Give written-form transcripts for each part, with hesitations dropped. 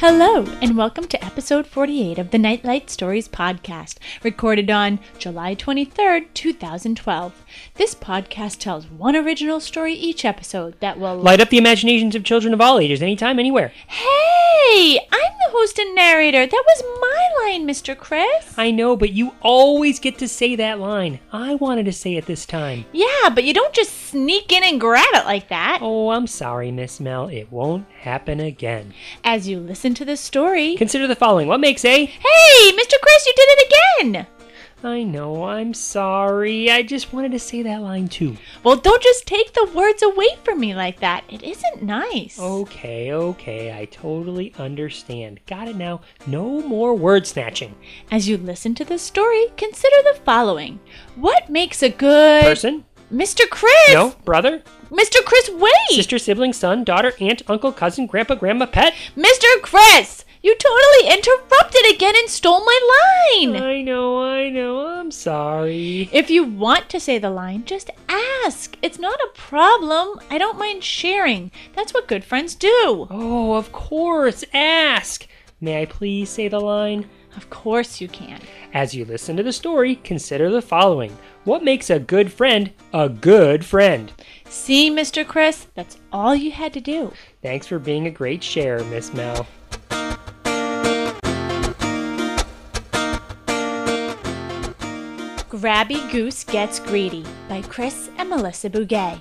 Hello, and welcome to episode 48 of the Nightlight Stories podcast, recorded on July 23rd, 2012. This podcast tells one original story each episode that will light up the imaginations of children of all ages, anytime, anywhere. Hey, I'm the host and narrator. That was my line, Mr. Chris. I know, but you always get to say that line. I wanted to say it this time. Yeah, but you don't just sneak in and grab it like that. Oh, I'm sorry, Miss Mel. It won't happen again. As you listen to the story, consider the following. What makes a... Hey, Mr. Chris, you did it again! I know, I'm sorry. I just wanted to say that line too. Well, don't just take the words away from me like that. It isn't nice. Okay. I totally understand. Got it now. No more word snatching. As you listen to the story, consider the following. What makes a good... person? Mr. Chris! No, brother? Mr. Chris, wait! Sister, sibling, son, daughter, aunt, uncle, cousin, grandpa, grandma, pet? Mr. Chris! You totally interrupted again and stole my line! I know. I'm sorry. If you want to say the line, just ask. It's not a problem. I don't mind sharing. That's what good friends do. Oh, of course. Ask. May I please say the line? Of course you can. As you listen to the story, consider the following. What makes a good friend a good friend? See, Mr. Chris, that's all you had to do. Thanks for being a great sharer, Miss Mel. Grabby Goose Gets Greedy by Chris and Melissa Bugay.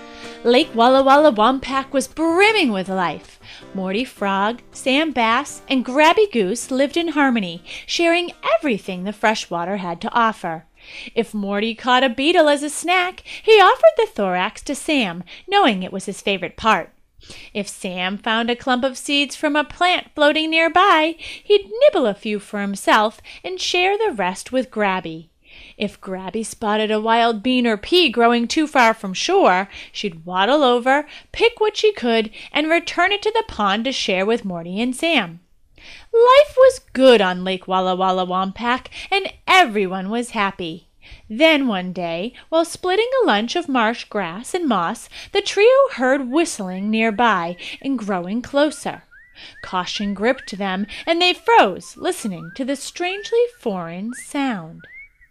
Lake Walla Walla Wampak was brimming with life. Morty Frog, Sam Bass, and Grabby Goose lived in harmony, sharing everything the freshwater had to offer. If Morty caught a beetle as a snack, he offered the thorax to Sam, knowing it was his favorite part. If Sam found a clump of seeds from a plant floating nearby, he'd nibble a few for himself and share the rest with Grabby. If Grabby spotted a wild bean or pea growing too far from shore, she'd waddle over, pick what she could, and return it to the pond to share with Morty and Sam. Life was good on Lake Walla Walla Wampak, and everyone was happy. Then one day, while splitting a lunch of marsh grass and moss, the trio heard whistling nearby and growing closer. Caution gripped them, and they froze, listening to the strangely foreign sound.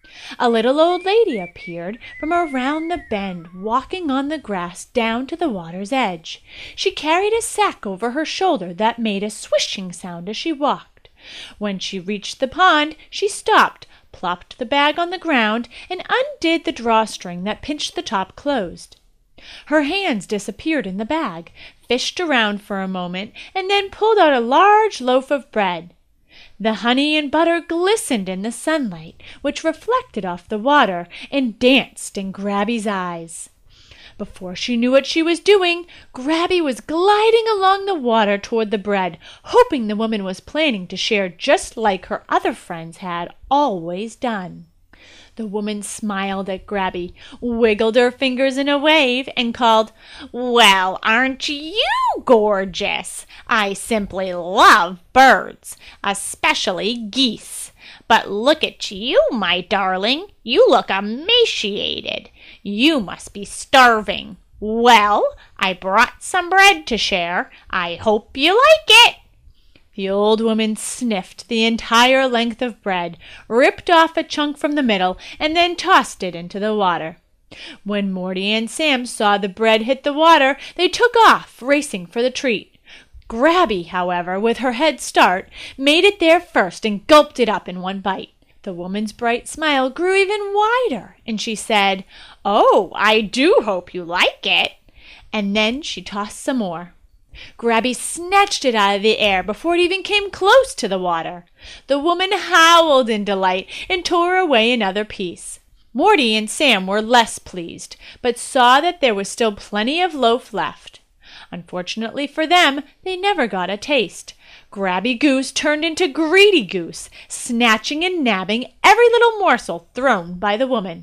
A little old lady appeared from around the bend, walking on the grass down to the water's edge. She carried a sack over her shoulder that made a swishing sound as she walked. When she reached the pond, she stopped, plopped the bag on the ground, and undid the drawstring that pinched the top closed. Her hands disappeared in the bag, fished around for a moment, and then pulled out a large loaf of bread. The honey and butter glistened in the sunlight, which reflected off the water and danced in Grabby's eyes. Before she knew what she was doing, Grabby was gliding along the water toward the bread, hoping the woman was planning to share just like her other friends had always done. The woman smiled at Grabby, wiggled her fingers in a wave, and called, "Well, aren't you gorgeous? I simply love birds, especially geese. But look at you, my darling. You look emaciated. You must be starving. Well, I brought some bread to share. I hope you like it." The old woman sniffed the entire length of bread, ripped off a chunk from the middle, and then tossed it into the water. When Morty and Sam saw the bread hit the water, they took off, racing for the treat. Grabby, however, with her head start, made it there first and gulped it up in one bite. The woman's bright smile grew even wider, and she said, "Oh, I do hope you like it." And then she tossed some more. Grabby snatched it out of the air before it even came close to the water. The woman howled in delight and tore away another piece. Morty and Sam were less pleased, but saw that there was still plenty of loaf left. Unfortunately for them, they never got a taste. Grabby Goose turned into Greedy Goose, snatching and nabbing every little morsel thrown by the woman.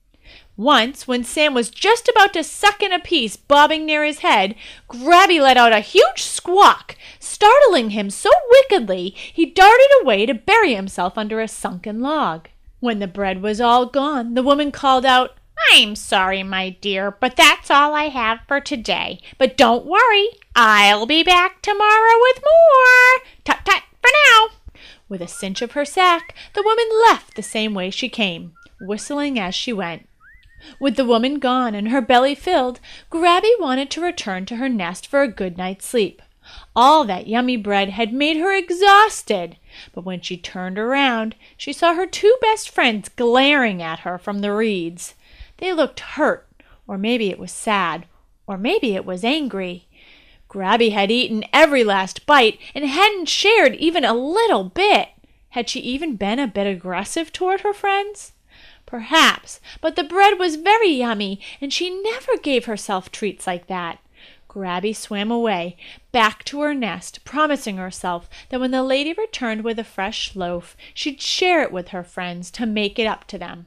Once, when Sam was just about to suck in a piece bobbing near his head, Grabby let out a huge squawk, startling him so wickedly he darted away to bury himself under a sunken log. When the bread was all gone, the woman called out, "I'm sorry, my dear, but that's all I have for today. But don't worry, I'll be back tomorrow with more. Tut, With a cinch of her sack, the woman left the same way she came, whistling as she went. With the woman gone and her belly filled, Grabby wanted to return to her nest for a good night's sleep. All that yummy bread had made her exhausted, but when she turned around, she saw her two best friends glaring at her from the reeds. They looked hurt, or maybe it was sad, or maybe it was angry. Grabby had eaten every last bite and hadn't shared even a little bit. Had she even been a bit aggressive toward her friends? Perhaps, but the bread was very yummy, and she never gave herself treats like that. Grabby swam away, back to her nest, promising herself that when the lady returned with a fresh loaf, she'd share it with her friends to make it up to them.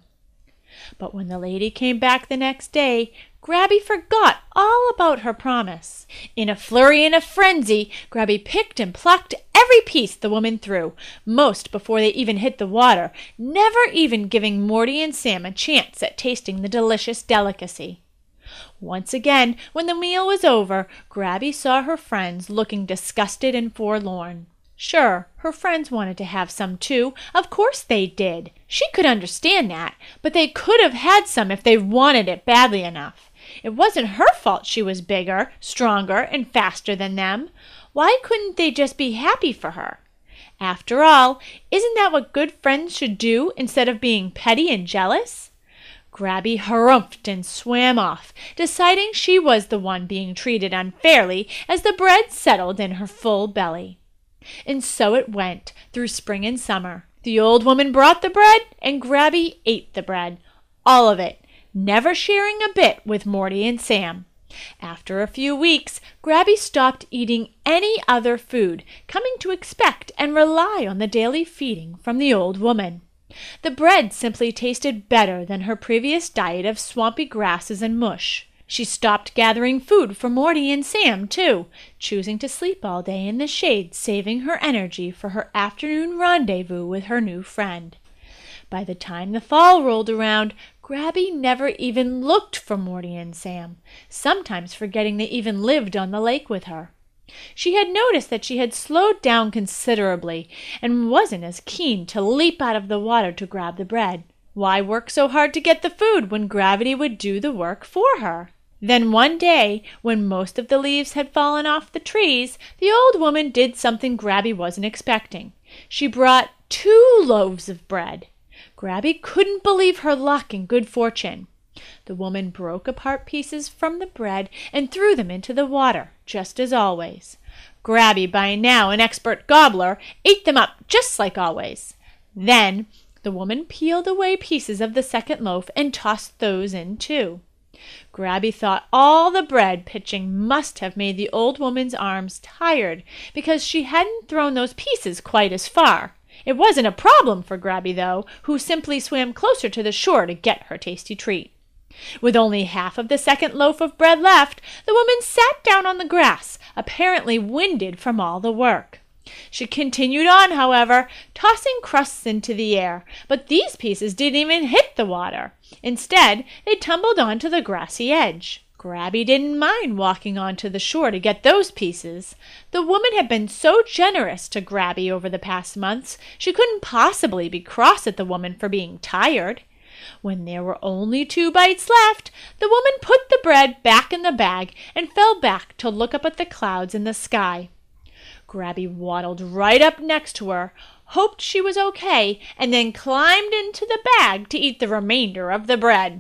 But when the lady came back the next day, Grabby forgot all about her promise. In a flurry and a frenzy, Grabby picked and plucked every piece the woman threw, most before they even hit the water, never even giving Morty and Sam a chance at tasting the delicious delicacy. Once again, when the meal was over, Grabby saw her friends looking disgusted and forlorn. Sure, her friends wanted to have some too. Of course they did. She could understand that, but they could have had some if they wanted it badly enough. It wasn't her fault she was bigger, stronger, and faster than them. Why couldn't they just be happy for her? After all, isn't that what good friends should do instead of being petty and jealous? Grabby harumphed and swam off, deciding she was the one being treated unfairly as the bread settled in her full belly. And so it went through spring and summer. The old woman brought the bread, and Grabby ate the bread, all of it, never sharing a bit with Morty and Sam. After a few weeks, Grabby stopped eating any other food, coming to expect and rely on the daily feeding from the old woman. The bread simply tasted better than her previous diet of swampy grasses and mush. She stopped gathering food for Morty and Sam, too, choosing to sleep all day in the shade, saving her energy for her afternoon rendezvous with her new friend. By the time the fall rolled around, Grabby never even looked for Morty and Sam, sometimes forgetting they even lived on the lake with her. She had noticed that she had slowed down considerably and wasn't as keen to leap out of the water to grab the bread. Why work so hard to get the food when gravity would do the work for her? Then one day, when most of the leaves had fallen off the trees, the old woman did something Grabby wasn't expecting. She brought 2 loaves of bread. Grabby couldn't believe her luck and good fortune. The woman broke apart pieces from the bread and threw them into the water, just as always. Grabby, by now an expert gobbler, ate them up just like always. Then the woman peeled away pieces of the second loaf and tossed those in too. Grabby thought all the bread pitching must have made the old woman's arms tired, because she hadn't thrown those pieces quite as far. It wasn't a problem for Grabby, though, who simply swam closer to the shore to get her tasty treat. With only half of the second loaf of bread left, the woman sat down on the grass, apparently winded from all the work. She continued on, however, tossing crusts into the air, but these pieces didn't even hit the water. Instead, they tumbled onto the grassy edge. Grabby didn't mind walking onto the shore to get those pieces. The woman had been so generous to Grabby over the past months, she couldn't possibly be cross at the woman for being tired. When there were only 2 bites left, the woman put the bread back in the bag and fell back to look up at the clouds in the sky. Grabby waddled right up next to her, hoped she was okay, and then climbed into the bag to eat the remainder of the bread.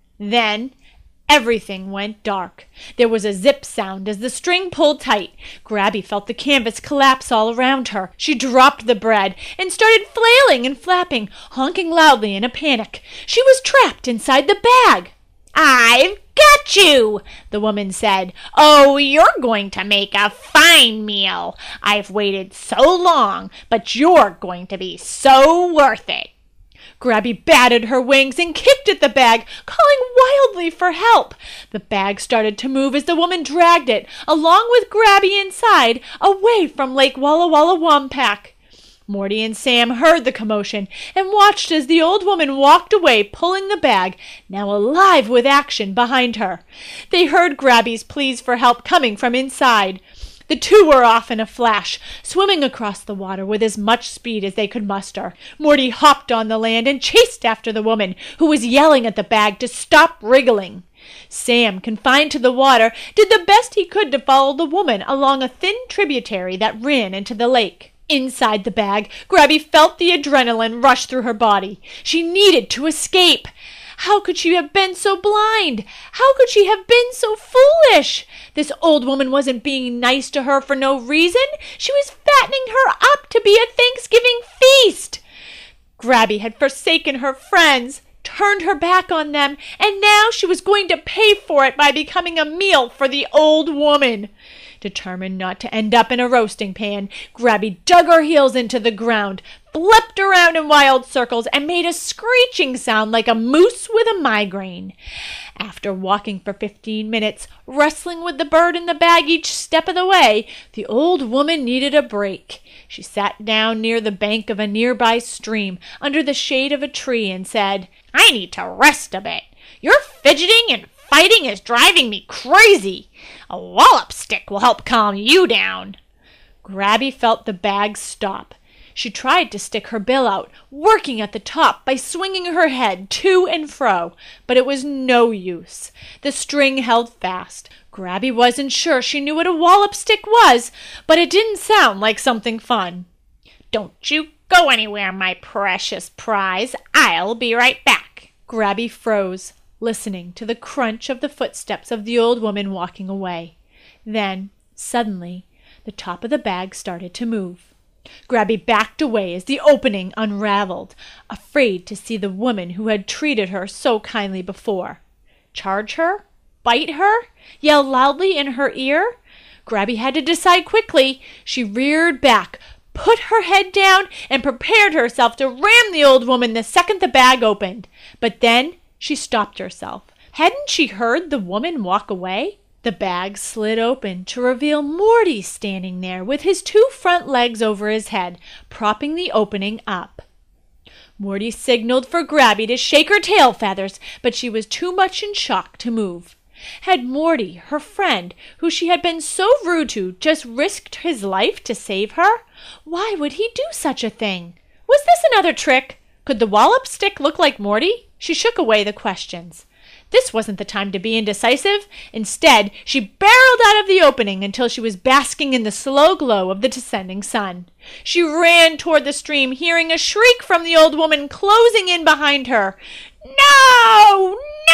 Then everything went dark. There was a zip sound as the string pulled tight. Grabby felt the canvas collapse all around her. She dropped the bread and started flailing and flapping, honking loudly in a panic. She was trapped inside the bag. "I've got you," the woman said. "Oh, you're going to make a fine meal. I've waited so long, but you're going to be so worth it." Grabby batted her wings and kicked at the bag, calling wildly for help. The bag started to move as the woman dragged it, along with Grabby inside, away from Lake Walla Walla Wampak. Morty and Sam heard the commotion and watched as the old woman walked away, pulling the bag, now alive with action, behind her. They heard Grabby's pleas for help coming from inside. The two were off in a flash, swimming across the water with as much speed as they could muster. Morty hopped on the land and chased after the woman, who was yelling at the bag to stop wriggling. Sam, confined to the water, did the best he could to follow the woman along a thin tributary that ran into the lake. Inside the bag, Grabby felt the adrenaline rush through her body. She needed to escape. How could she have been so blind? How could she have been so foolish? This old woman wasn't being nice to her for no reason. She was fattening her up to be a Thanksgiving feast. Grabby had forsaken her friends, turned her back on them, and now she was going to pay for it by becoming a meal for the old woman. Determined not to end up in a roasting pan, Grabby dug her heels into the ground, flipped around in wild circles, and made a screeching sound like a moose with a migraine. After walking for 15 minutes, wrestling with the bird in the bag each step of the way, the old woman needed a break. She sat down near the bank of a nearby stream, under the shade of a tree, and said, "I need to rest a bit. Your fidgeting and fighting is driving me crazy. A wallop stick will help calm you down." Grabby felt the bag stop. She tried to stick her bill out, working at the top by swinging her head to and fro, but it was no use. The string held fast. Grabby wasn't sure she knew what a wallop stick was, but it didn't sound like something fun. "Don't you go anywhere, my precious prize. I'll be right back." Grabby froze, listening to the crunch of the footsteps of the old woman walking away. Then, suddenly, the top of the bag started to move. Grabby backed away as the opening unraveled, afraid to see the woman who had treated her so kindly before. Charge her? Bite her? Yell loudly in her ear? Grabby had to decide quickly. She reared back, put her head down, and prepared herself to ram the old woman the second the bag opened. But then she stopped herself. Hadn't she heard the woman walk away? The bag slid open to reveal Morty standing there with his two front legs over his head, propping the opening up. Morty signaled for Grabby to shake her tail feathers, but she was too much in shock to move. Had Morty, her friend, who she had been so rude to, just risked his life to save her? Why would he do such a thing? Was this another trick? Could the wallop stick look like Morty? She shook away the questions. This wasn't the time to be indecisive. Instead, she barreled out of the opening until she was basking in the slow glow of the descending sun. She ran toward the stream, hearing a shriek from the old woman closing in behind her. "No!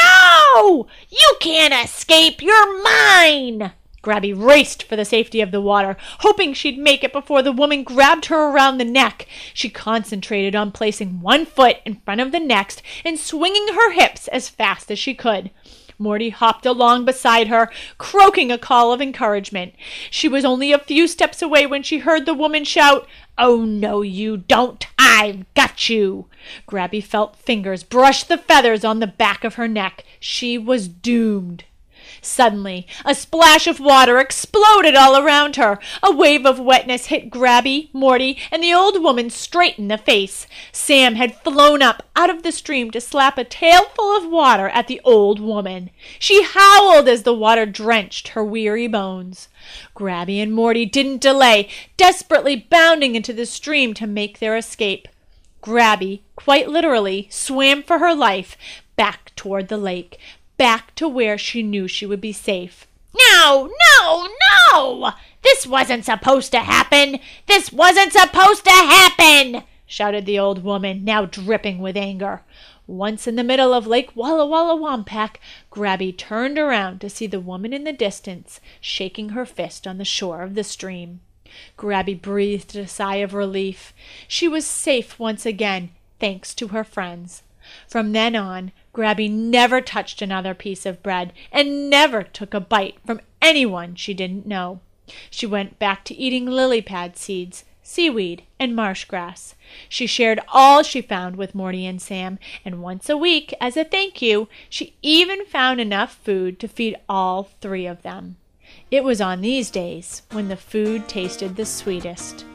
No! You can't escape! You're mine!" Grabby raced for the safety of the water, hoping she'd make it before the woman grabbed her around the neck. She concentrated on placing one foot in front of the next and swinging her hips as fast as she could. Morty hopped along beside her, croaking a call of encouragement. She was only a few steps away when she heard the woman shout, "Oh, no, you don't! I've got you!" Grabby felt fingers brush the feathers on the back of her neck. She was doomed. Suddenly, a splash of water exploded all around her. A wave of wetness hit Grabby, Morty, and the old woman straight in the face. Sam had flown up out of the stream to slap a tailful of water at the old woman. She howled as the water drenched her weary bones. Grabby and Morty didn't delay, desperately bounding into the stream to make their escape. Grabby, quite literally, swam for her life back toward the lake, back to where she knew she would be safe. "No, no, no! This wasn't supposed to happen! This wasn't supposed to happen!" shouted the old woman, now dripping with anger. Once in the middle of Lake Walla Walla Wampak, Grabby turned around to see the woman in the distance, shaking her fist on the shore of the stream. Grabby breathed a sigh of relief. She was safe once again, thanks to her friends. From then on, Grabby never touched another piece of bread and never took a bite from anyone she didn't know. She went back to eating lily pad seeds, seaweed, and marsh grass. She shared all she found with Morty and Sam, and once a week, as a thank you, she even found enough food to feed all three of them. It was on these days when the food tasted the sweetest.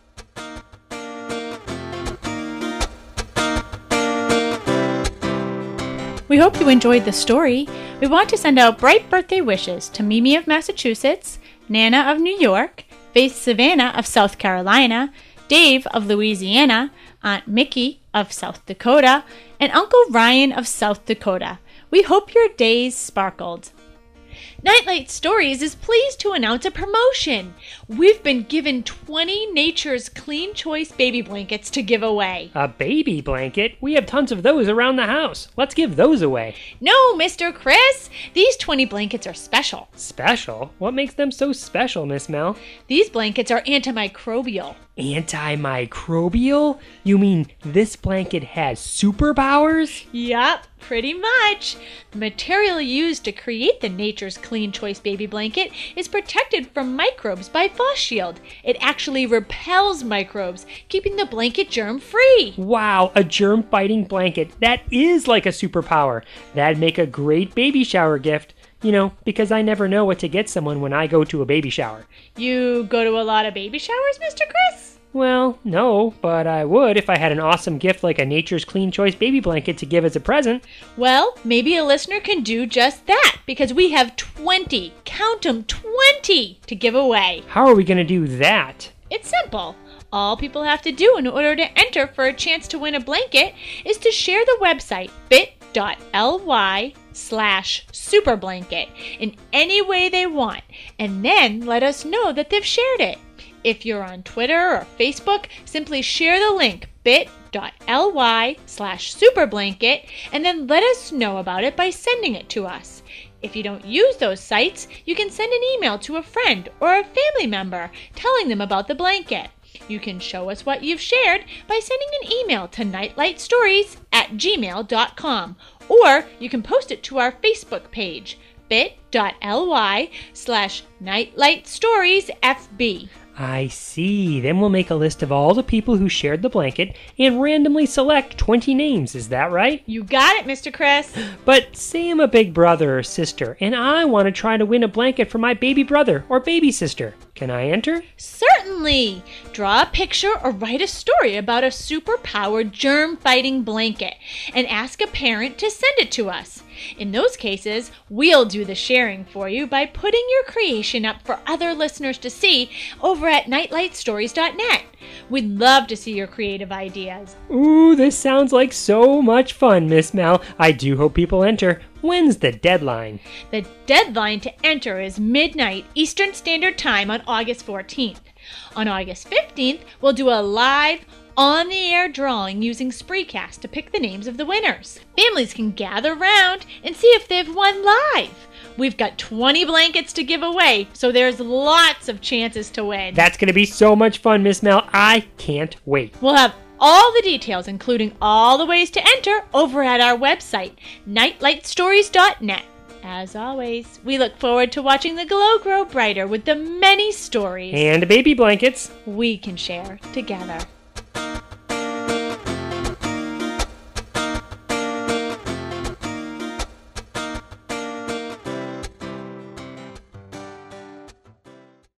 We hope you enjoyed the story. We want to send out bright birthday wishes to Mimi of Massachusetts, Nana of New York, Faith Savannah of South Carolina, Dave of Louisiana, Aunt Mickey of South Dakota, and Uncle Ryan of South Dakota. We hope your days sparkled. Nightlight Stories is pleased to announce a promotion. We've been given 20 Nature's Clean Choice baby blankets to give away. A baby blanket? We have tons of those around the house. Let's give those away. No, Mr. Chris. These 20 blankets are special. Special? What makes them so special, Miss Mel? These blankets are antimicrobial. Antimicrobial? You mean this blanket has superpowers? Yup, pretty much. The material used to create the Nature's Clean Choice baby blanket is protected from microbes by Frost Shield. It actually repels microbes, keeping the blanket germ-free. Wow, a germ-fighting blanket. That is like a superpower. That'd make a great baby shower gift. You know, because I never know what to get someone when I go to a baby shower. You go to a lot of baby showers, Mr. Chris? Well, no, but I would if I had an awesome gift like a Nature's Clean Choice baby blanket to give as a present. Well, maybe a listener can do just that, because we have 20, count 'em, 20 to give away. How are we going to do that? It's simple. All people have to do in order to enter for a chance to win a blanket is to share the website bit.ly/superblanket in any way they want, and then let us know that they've shared it. If you're on Twitter or Facebook, simply share the link bit.ly/superblanket and then let us know about it by sending it to us. If you don't use those sites, you can send an email to a friend or a family member telling them about the blanket. You can show us what you've shared by sending an email to nightlightstories@gmail.com, or you can post it to our Facebook page, bit.ly/nightlightstoriesfb. I see. Then we'll make a list of all the people who shared the blanket and randomly select 20 names. Is that right? You got it, Mr. Chris. But say I'm a big brother or sister, and I want to try to win a blanket for my baby brother or baby sister. Can I enter? Certainly! Draw a picture or write a story about a super-powered germ-fighting blanket and ask a parent to send it to us. In those cases, we'll do the sharing for you by putting your creation up for other listeners to see over at nightlightstories.net. We'd love to see your creative ideas. Ooh, this sounds like so much fun, Miss Mel. I do hope people enter. When's the deadline? The deadline to enter is midnight Eastern Standard Time on August 14th. On August 15th, we'll do a live, on-the-air drawing using Spreecast to pick the names of the winners. Families can gather round and see if they've won live. We've got 20 blankets to give away, so there's lots of chances to win. That's going to be so much fun, Miss Mel. I can't wait. We'll have all the details, including all the ways to enter, over at our website, nightlightstories.net. As always, we look forward to watching the glow grow brighter with the many stories and baby blankets we can share together.